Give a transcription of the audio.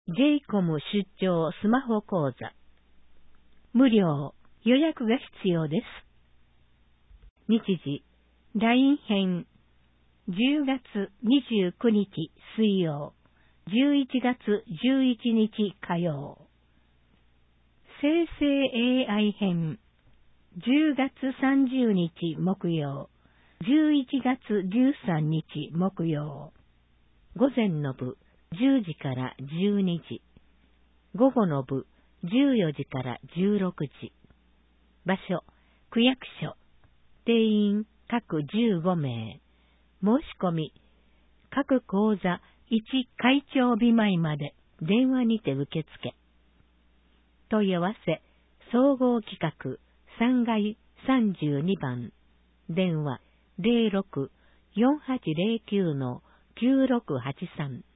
JCOM 出張スマホ講座。無料、予約が必要です。日時、LINE 編、10月29日水曜、11月11日火曜。生成 AI 編、10月30日木曜、11月13日木曜。午前の部、10時から12時。午後の部、14時から16時。場所、区役所。定員、各15名。申し込み、各講座1会長日前まで電話にて受付。問い合わせ、総合企画3階32番。電話 06-4809-9683